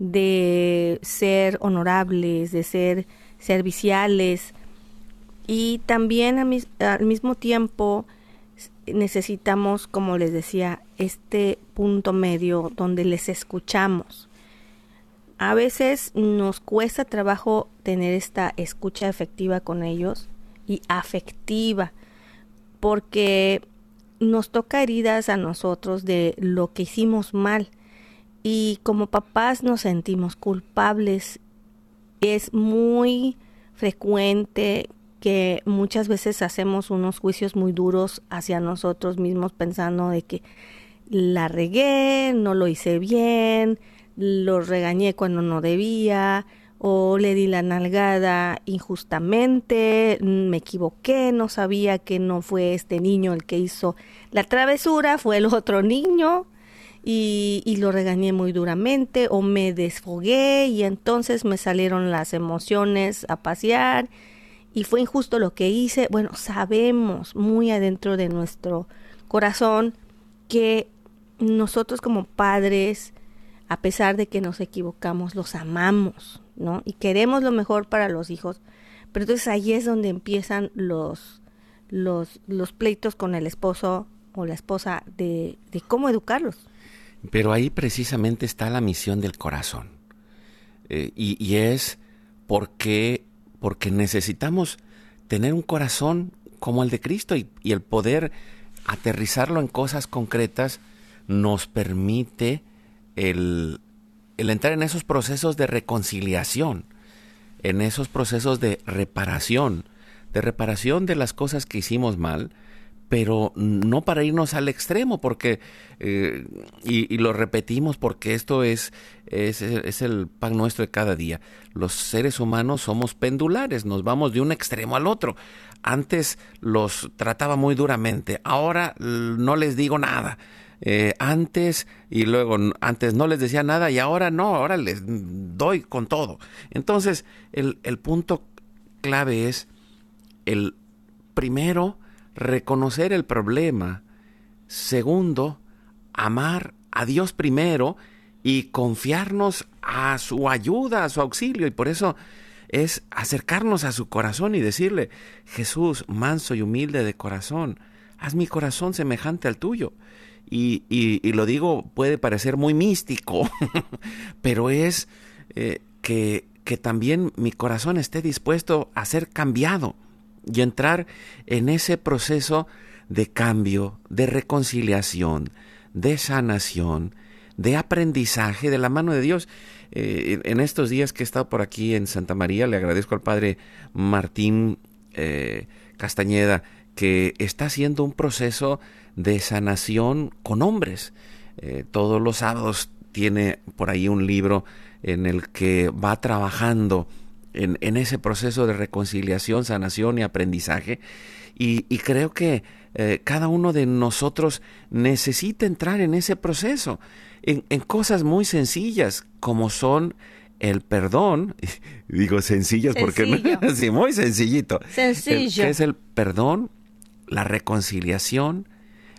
de ser honorables, de ser serviciales. Y también al, mis, al mismo tiempo necesitamos, como les decía, este punto medio donde les escuchamos. A veces nos cuesta trabajo tener esta escucha efectiva con ellos y afectiva, porque nos toca heridas a nosotros de lo que hicimos mal y como papás nos sentimos culpables. Es muy frecuente que muchas veces hacemos unos juicios muy duros hacia nosotros mismos pensando de que la regué, no lo hice bien, lo regañé cuando no debía, o le di la nalgada injustamente, me equivoqué, no sabía que no fue este niño el que hizo la travesura, fue el otro niño, y, y lo regañé muy duramente, o me desfogué y entonces me salieron las emociones a pasear, y fue injusto lo que hice. Bueno, sabemos muy adentro de nuestro corazón que nosotros como padres, a pesar de que nos equivocamos, los amamos, ¿no? Y queremos lo mejor para los hijos. Pero entonces ahí es donde empiezan los, los, los pleitos con el esposo o la esposa de, de cómo educarlos. Pero ahí precisamente está la misión del corazón. Eh, y, y es porque... porque necesitamos tener un corazón como el de Cristo y, y el poder aterrizarlo en cosas concretas nos permite el, el entrar en esos procesos de reconciliación, en esos procesos de reparación, de reparación de las cosas que hicimos mal, pero no para irnos al extremo, porque, eh, y, y lo repetimos porque esto es, es, es el pan nuestro de cada día. Los seres humanos somos pendulares, nos vamos de un extremo al otro. Antes los trataba muy duramente, ahora no les digo nada. Eh, antes y luego antes no les decía nada y ahora no, ahora les doy con todo. Entonces, el, el punto clave es el primero, reconocer el problema. Segundo, amar a Dios primero y confiarnos a su ayuda, a su auxilio. Y por eso es acercarnos a su corazón y decirle: Jesús, manso y humilde de corazón, haz mi corazón semejante al tuyo. Y, y, y lo digo, puede parecer muy místico, pero es eh, que, que también mi corazón esté dispuesto a ser cambiado y entrar en ese proceso de cambio, de reconciliación, de sanación, de aprendizaje de la mano de Dios. Eh, en estos días que he estado por aquí en Santa María, le agradezco al padre Martín eh, Castañeda, que está haciendo un proceso de sanación con hombres. Eh, todos los sábados tiene por ahí un libro en el que va trabajando En, en ese proceso de reconciliación, sanación y aprendizaje. Y, y creo que eh, cada uno de nosotros necesita entrar en ese proceso, en, en cosas muy sencillas, como son el perdón. Digo sencillas porque Sencillo. no, sí, muy sencillito. Sencillo. El, que es el perdón, la reconciliación,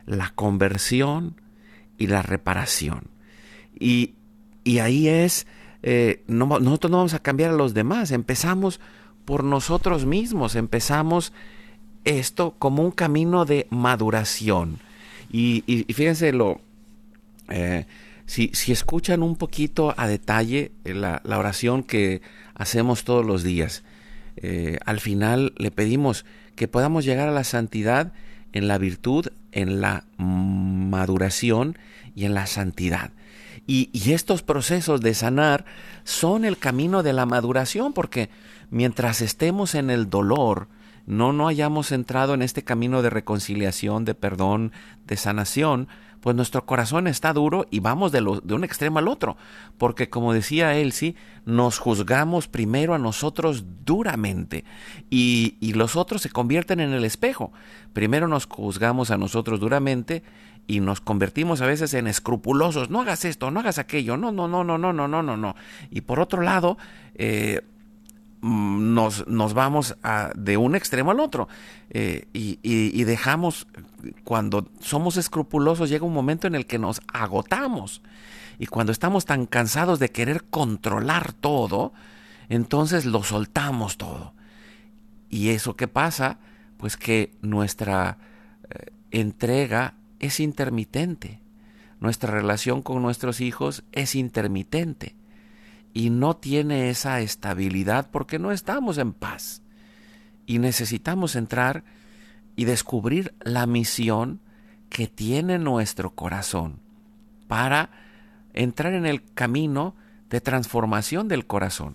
la conversión y la reparación. Y, y ahí es, eh, no, nosotros no vamos a cambiar a los demás, empezamos por nosotros mismos, empezamos esto como un camino de maduración. Y, y, y fíjense, lo, eh, si, si escuchan un poquito a detalle la, la oración que hacemos todos los días, eh, al final le pedimos que podamos llegar a la santidad en la virtud, en la maduración y en la santidad. Y, y estos procesos de sanar son el camino de la maduración, porque mientras estemos en el dolor, no, no hayamos entrado en este camino de reconciliación, de perdón, de sanación, pues nuestro corazón está duro y vamos de, lo, de un extremo al otro. Porque como decía Elsie, nos juzgamos primero a nosotros duramente y, y los otros se convierten en el espejo. Primero nos juzgamos a nosotros duramente y nos convertimos a veces en escrupulosos. No hagas esto, no hagas aquello, no, no, no, no, no, no, no, no, no. Y por otro lado, eh, Nos, nos vamos a, de un extremo al otro eh, y, y, y dejamos, cuando somos escrupulosos llega un momento en el que nos agotamos, y cuando estamos tan cansados de querer controlar todo, entonces lo soltamos todo. ¿Y eso qué pasa? Pues que nuestra eh, entrega es intermitente, nuestra relación con nuestros hijos es intermitente y no tiene esa estabilidad porque no estamos en paz. Y necesitamos entrar y descubrir la misión que tiene nuestro corazón para entrar en el camino de transformación del corazón.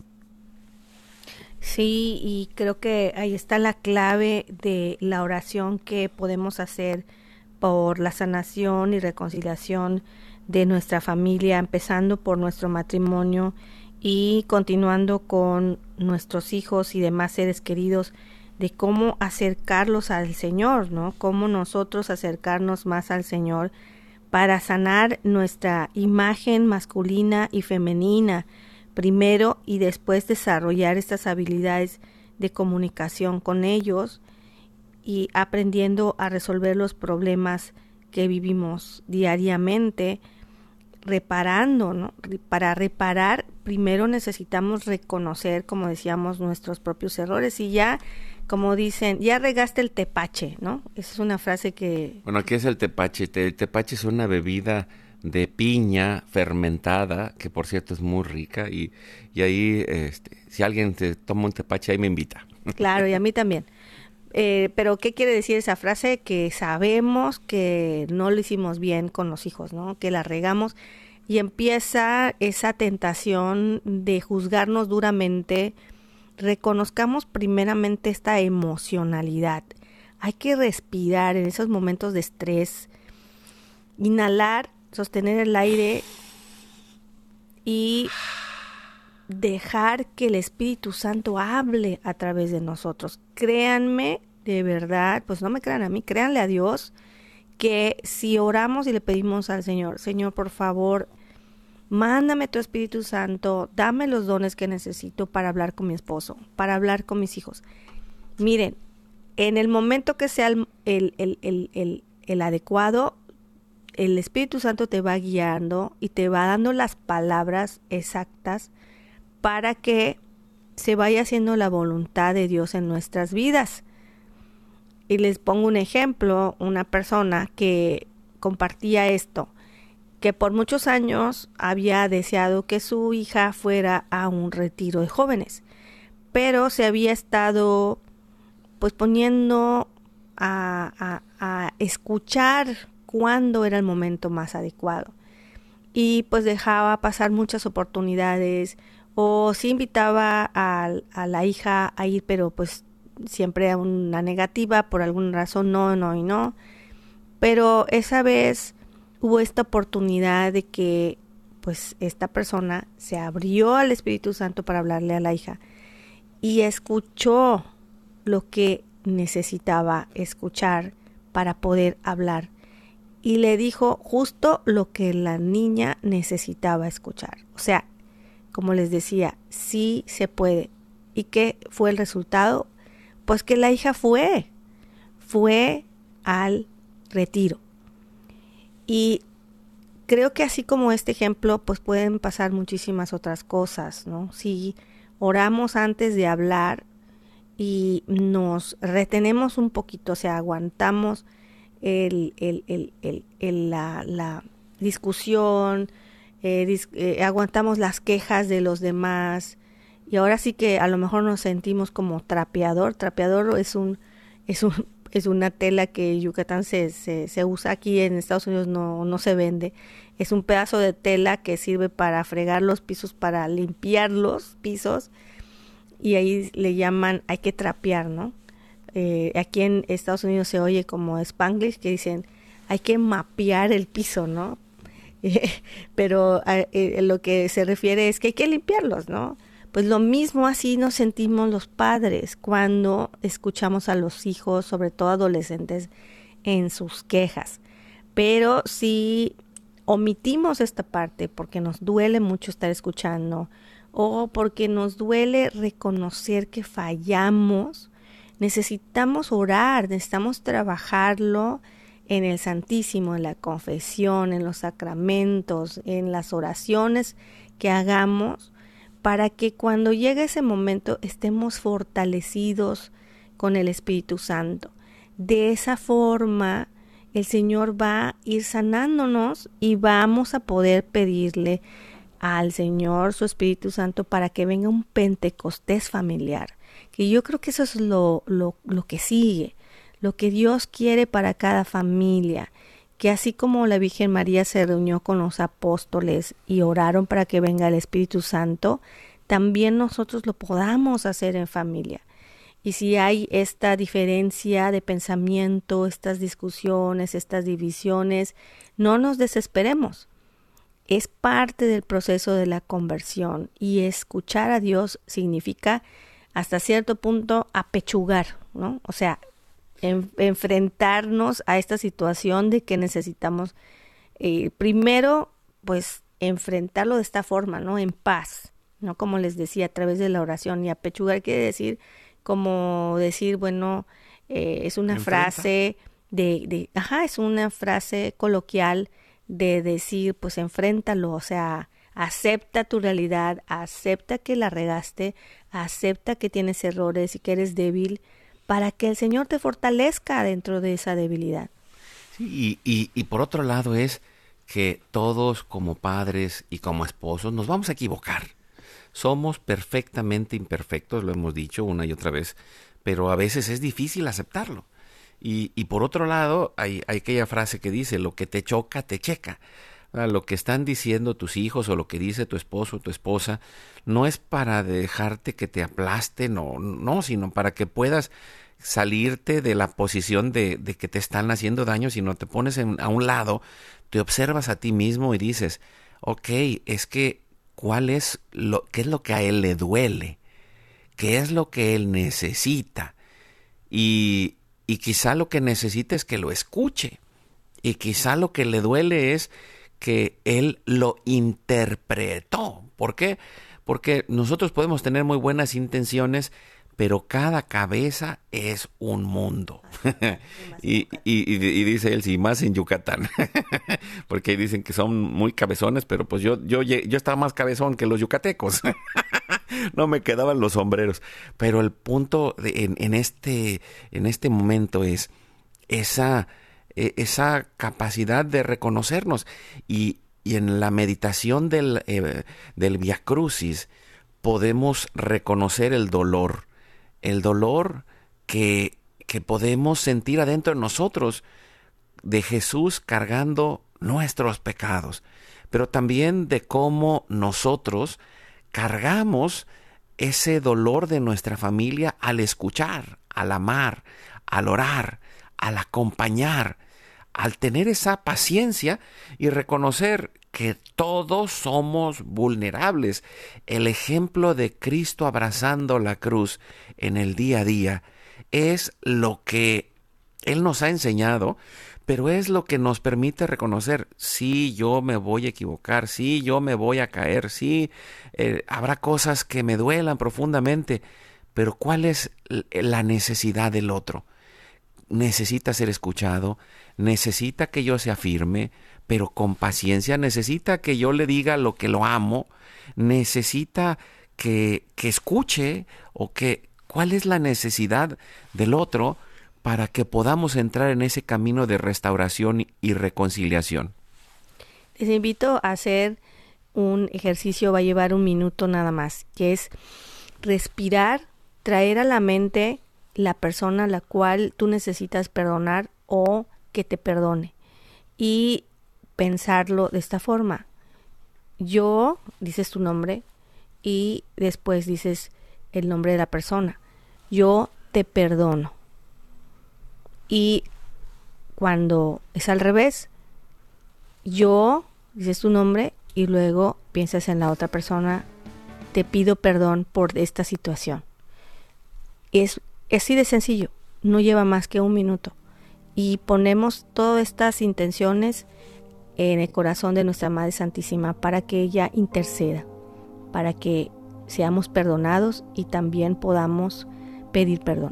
Sí, y creo que ahí está la clave de la oración que podemos hacer por la sanación y reconciliación de nuestra familia, empezando por nuestro matrimonio y continuando con nuestros hijos y demás seres queridos, de cómo acercarlos al Señor, ¿no? Cómo nosotros acercarnos más al Señor para sanar nuestra imagen masculina y femenina primero, y después desarrollar estas habilidades de comunicación con ellos y aprendiendo a resolver los problemas que vivimos diariamente, reparando, ¿no? Para reparar, primero necesitamos reconocer, como decíamos, nuestros propios errores, y ya, como dicen, ya regaste el tepache, ¿no? Esa es una frase que... Bueno, ¿qué es el tepache? El tepache es una bebida de piña fermentada, que por cierto es muy rica, y, y ahí, este, si alguien te toma un tepache, ahí me invita. Claro, y a mí también. Eh, pero ¿qué quiere decir esa frase? Que sabemos que no lo hicimos bien con los hijos, ¿no? Que la regamos, y empieza esa tentación de juzgarnos duramente. Reconozcamos primeramente esta emocionalidad. Hay que respirar en esos momentos de estrés, inhalar, sostener el aire y dejar que el Espíritu Santo hable a través de nosotros. Créanme, de verdad, pues no me crean a mí, créanle a Dios, que si oramos y le pedimos al Señor, Señor, por favor, mándame tu Espíritu Santo, dame los dones que necesito para hablar con mi esposo, para hablar con mis hijos. Miren, en el momento que sea el, el, el, el, el, el adecuado, el Espíritu Santo te va guiando y te va dando las palabras exactas para que se vaya haciendo la voluntad de Dios en nuestras vidas. Y les pongo un ejemplo, una persona que compartía esto, que por muchos años había deseado que su hija fuera a un retiro de jóvenes, pero se había estado pues poniendo a, a, a escuchar cuándo era el momento más adecuado, y pues dejaba pasar muchas oportunidades, o sí invitaba a, a la hija a ir, pero pues siempre una negativa, por alguna razón no, no y no. Pero esa vez hubo esta oportunidad de que pues esta persona se abrió al Espíritu Santo para hablarle a la hija y escuchó lo que necesitaba escuchar para poder hablar, y le dijo justo lo que la niña necesitaba escuchar. O sea, como les decía, sí se puede. ¿Y qué fue el resultado? Pues que la hija fue, fue al retiro. Y creo que así como este ejemplo, pues pueden pasar muchísimas otras cosas, ¿no? Si oramos antes de hablar y nos retenemos un poquito, o sea, aguantamos el, el, el, el, el, la, la discusión, eh, dis, eh, aguantamos las quejas de los demás, y ahora sí que a lo mejor nos sentimos como trapeador. Trapeador es un, es un, es una tela que en Yucatán se, se, se usa, aquí en Estados Unidos no, no se vende. Es un pedazo de tela que sirve para fregar los pisos, para limpiar los pisos, y ahí le llaman, hay que trapear, ¿no? Eh, aquí en Estados Unidos se oye como Spanglish, que dicen, hay que mapear el piso, ¿no? Eh, pero eh, lo que se refiere es que hay que limpiarlos, ¿no? Pues lo mismo así nos sentimos los padres cuando escuchamos a los hijos, sobre todo adolescentes, en sus quejas. Pero si omitimos esta parte porque nos duele mucho estar escuchando o porque nos duele reconocer que fallamos, necesitamos orar, necesitamos trabajarlo en el Santísimo, en la confesión, en los sacramentos, en las oraciones que hagamos, para que cuando llegue ese momento estemos fortalecidos con el Espíritu Santo. De esa forma, el Señor va a ir sanándonos y vamos a poder pedirle al Señor su Espíritu Santo para que venga un Pentecostés familiar. Que yo creo que eso es lo, lo, lo que sigue, lo que Dios quiere para cada familia. Que así como la Virgen María se reunió con los apóstoles y oraron para que venga el Espíritu Santo, también nosotros lo podamos hacer en familia. Y si hay esta diferencia de pensamiento, estas discusiones, estas divisiones, no nos desesperemos. Es parte del proceso de la conversión, y escuchar a Dios significa hasta cierto punto apechugar, ¿no? O sea, en, enfrentarnos a esta situación de que necesitamos eh, primero, pues, enfrentarlo de esta forma, ¿no? En paz, ¿no? Como les decía, a través de la oración. Y apechugar quiere decir como decir, bueno, eh, es una Enfrenta. frase de, de, ajá, es una frase coloquial de decir, pues enfréntalo, o sea, acepta tu realidad, acepta que la regaste, acepta que tienes errores y que eres débil, para que el Señor te fortalezca dentro de esa debilidad. Sí, y, y, y por otro lado es que todos como padres y como esposos nos vamos a equivocar. Somos perfectamente imperfectos, lo hemos dicho una y otra vez, pero a veces es difícil aceptarlo. Y, y por otro lado, hay, hay aquella frase que dice, lo que te choca, te checa. Lo que están diciendo tus hijos o lo que dice tu esposo o tu esposa no es para dejarte que te aplasten, no, no, sino para que puedas salirte de la posición de, de que te están haciendo daño, sino te pones en, a un lado, te observas a ti mismo y dices, ok, es que, ¿cuál es lo, qué es lo que a él le duele? ¿Qué es lo que él necesita? Y, y quizá lo que necesita es que lo escuche. Y quizá lo que le duele es que él lo interpretó. ¿Por qué? Porque nosotros podemos tener muy buenas intenciones, pero cada cabeza es un mundo. y, y, y dice él, sí, más en Yucatán. Porque dicen que son muy cabezones, pero pues yo, yo, yo estaba más cabezón que los yucatecos. No me quedaban los sombreros. Pero el punto de, en, en, este, en este momento es esa... esa capacidad de reconocernos, y, y en la meditación del, eh, del Via Crucis podemos reconocer el dolor, el dolor que, que podemos sentir adentro de nosotros de Jesús cargando nuestros pecados, pero también de cómo nosotros cargamos ese dolor de nuestra familia al escuchar, al amar, al orar, al acompañar, al tener esa paciencia y reconocer que todos somos vulnerables. El ejemplo de Cristo abrazando la cruz en el día a día es lo que Él nos ha enseñado, pero es lo que nos permite reconocer, sí, yo me voy a equivocar, sí, yo me voy a caer, sí, eh, habrá cosas que me duelan profundamente, pero ¿cuál es la necesidad del otro? Necesita ser escuchado, necesita que yo sea firme pero con paciencia. Necesita que yo le diga lo que lo amo, necesita que, que escuche o que cuál es la necesidad del otro para que podamos entrar en ese camino de restauración y reconciliación. Les invito a hacer un ejercicio, va a llevar un minuto nada más, que es respirar, traer a la mente la persona a la cual tú necesitas perdonar o que te perdone y pensarlo de esta forma. Yo, dices tu nombre y después dices el nombre de la persona. Yo te perdono. Y cuando es al revés, yo, dices tu nombre y luego piensas en la otra persona, te pido perdón por esta situación. Es, es así de sencillo, no lleva más que un minuto. Y ponemos todas estas intenciones en el corazón de nuestra Madre Santísima para que ella interceda, para que seamos perdonados y también podamos pedir perdón.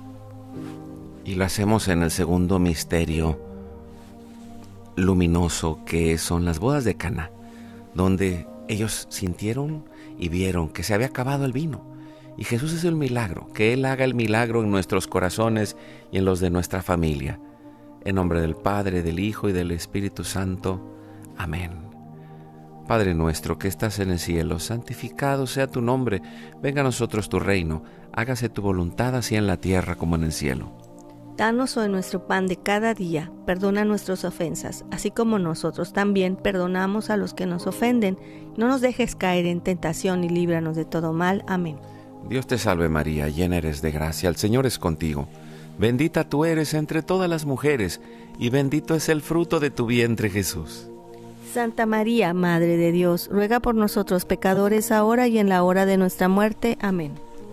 Y lo hacemos en el segundo misterio luminoso, que son las bodas de Caná, donde ellos sintieron y vieron que se había acabado el vino. Y Jesús es el milagro, que Él haga el milagro en nuestros corazones y en los de nuestra familia. En nombre del Padre, del Hijo y del Espíritu Santo. Amén. Padre nuestro que estás en el cielo, santificado sea tu nombre. Venga a nosotros tu reino. Hágase tu voluntad así en la tierra como en el cielo. Danos hoy nuestro pan de cada día. Perdona nuestras ofensas, así como nosotros también perdonamos a los que nos ofenden. No nos dejes caer en tentación y líbranos de todo mal. Amén. Dios te salve María, llena eres de gracia, el Señor es contigo. Bendita tú eres entre todas las mujeres, y bendito es el fruto de tu vientre, Jesús. Santa María, Madre de Dios, ruega por nosotros pecadores, ahora y en la hora de nuestra muerte. Amén.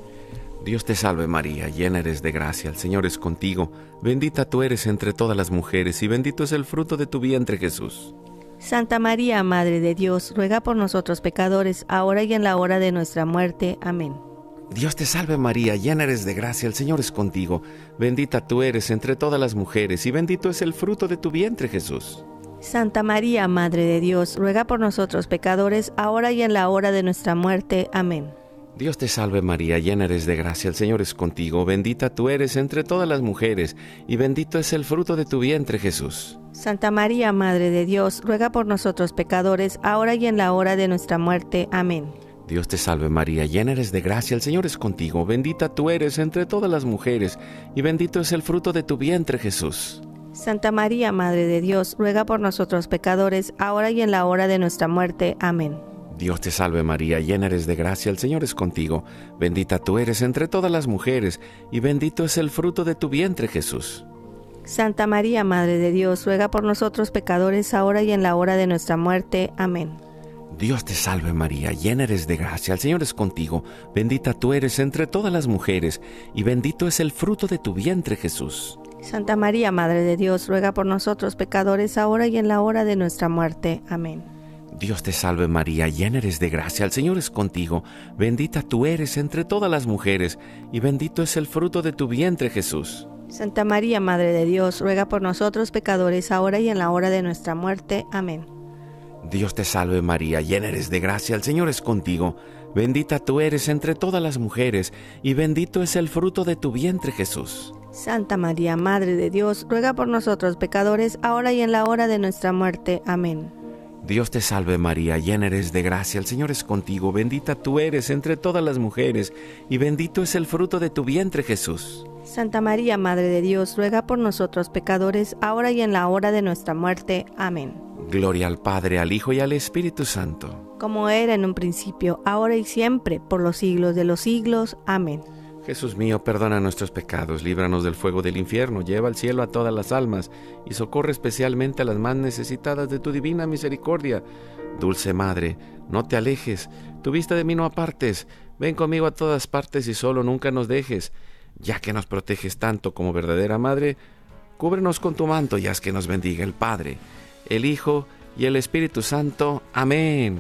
Dios te salve María, llena eres de gracia, el Señor es contigo. Bendita tú eres entre todas las mujeres, y bendito es el fruto de tu vientre, Jesús. Santa María, Madre de Dios, ruega por nosotros pecadores, ahora y en la hora de nuestra muerte. Amén. Dios te salve María, llena eres de gracia, el Señor es contigo. Bendita tú eres entre todas las mujeres, y bendito es el fruto de tu vientre, Jesús. Santa María, Madre de Dios, ruega por nosotros pecadores, ahora y en la hora de nuestra muerte. Amén. Dios te salve María, llena eres de gracia, el Señor es contigo. Bendita tú eres entre todas las mujeres, y bendito es el fruto de tu vientre, Jesús. Santa María, Madre de Dios, ruega por nosotros pecadores, ahora y en la hora de nuestra muerte. Amén. Dios te salve María, llena eres de gracia, el Señor es contigo. Bendita tú eres entre todas las mujeres, y bendito es el fruto de tu vientre, Jesús. Santa María, Madre de Dios, ruega por nosotros pecadores, ahora y en la hora de nuestra muerte. Amén. Dios te salve María, llena eres de gracia, el Señor es contigo. Bendita tú eres entre todas las mujeres, y bendito es el fruto de tu vientre, Jesús. Santa María, Madre de Dios, ruega por nosotros pecadores, ahora y en la hora de nuestra muerte. Amén. Dios te salve María, llena eres de gracia, el Señor es contigo. Bendita tú eres entre todas las mujeres, y bendito es el fruto de tu vientre, Jesús. Santa María, Madre de Dios, ruega por nosotros pecadores, ahora y en la hora de nuestra muerte. Amén. Dios te salve María, llena eres de gracia, el Señor es contigo. Bendita tú eres entre todas las mujeres, y bendito es el fruto de tu vientre, Jesús. Santa María, Madre de Dios, ruega por nosotros pecadores, ahora y en la hora de nuestra muerte. Amén. Dios te salve María, llena eres de gracia, el Señor es contigo. Bendita tú eres entre todas las mujeres, y bendito es el fruto de tu vientre, Jesús. Santa María, Madre de Dios, ruega por nosotros pecadores, ahora y en la hora de nuestra muerte. Amén. Dios te salve María, llena eres de gracia, el Señor es contigo. Bendita tú eres entre todas las mujeres, y bendito es el fruto de tu vientre, Jesús. Santa María, Madre de Dios, ruega por nosotros pecadores, ahora y en la hora de nuestra muerte. Amén. Gloria al Padre, al Hijo y al Espíritu Santo. Como era en un principio, ahora y siempre, por los siglos de los siglos. Amén. Jesús mío, perdona nuestros pecados, líbranos del fuego del infierno, lleva al cielo a todas las almas, y socorre especialmente a las más necesitadas de tu divina misericordia. Dulce Madre, no te alejes, tu vista de mí no apartes, ven conmigo a todas partes y solo nunca nos dejes. Ya que nos proteges tanto como verdadera Madre, cúbrenos con tu manto y haz que nos bendiga el Padre, el Hijo y el Espíritu Santo. Amén.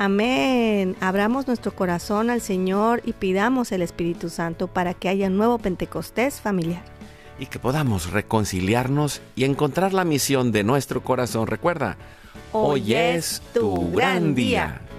Amén. Abramos nuestro corazón al Señor y pidamos el Espíritu Santo para que haya un nuevo Pentecostés familiar. Y que podamos reconciliarnos y encontrar la misión de nuestro corazón. Recuerda, Hoy es tu gran día.